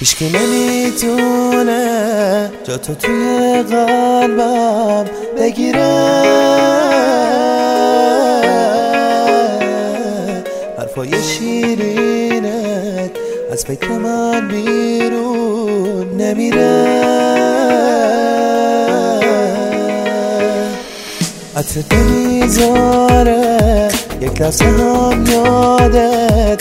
هیچکی نمیتونه جا تو توی قلبم بگیره. حرفای شیرینت از فکر من بیرون نمیره. عطر نمیذاره یک لحظه هم یادت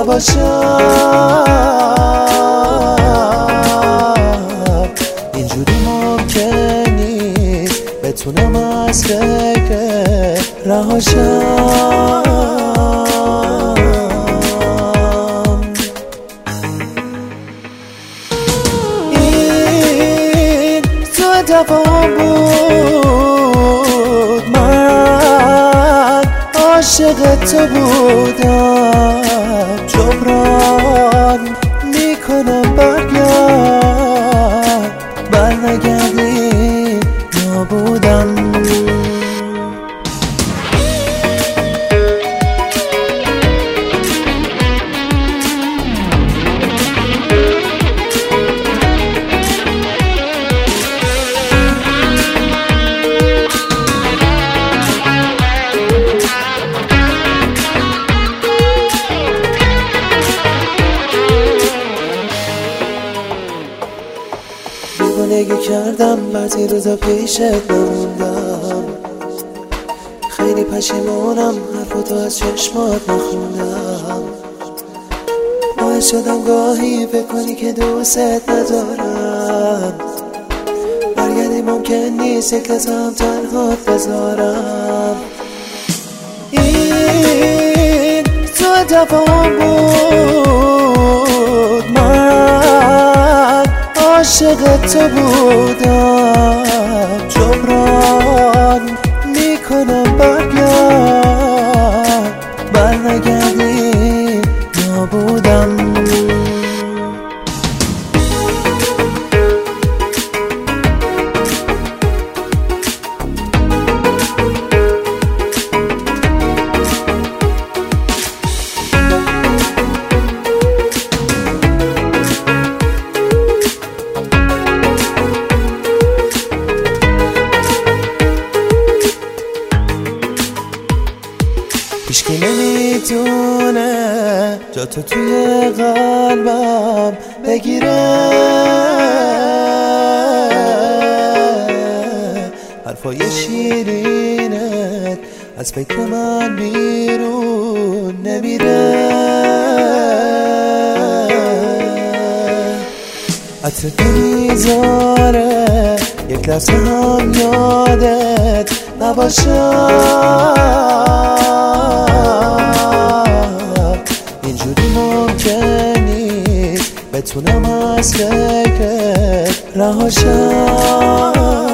نباشم. اینجوری ممکن نیست بتونم از فکر رهاشم. این تو تفاهم بود، من عاشق تو بودم. جبران میکنم برنگردی نابودم. دیوانگی کردم بعضی روزا پیشت نموندم. خیلی پشیمونم حرفتو از چشمات نخوندم. باعث شدم گاهی فکر کنی که دوست ندارم. برگردی ممکن نیست یک لحظه هم تنهات بذارم. این تو تفاهم بود، من عاشق تو بودم. جبران میکنم برنگردی نابودم. هیچکی نمیتونه جا تو توی قلبم بگیره. حرفای شیرینت از فکر من بیرون نمیره. عطر نمیذاره یک لحظه هم یادت نباشم. اینجوری ممکن نیست بتونم از فکر رهاشم.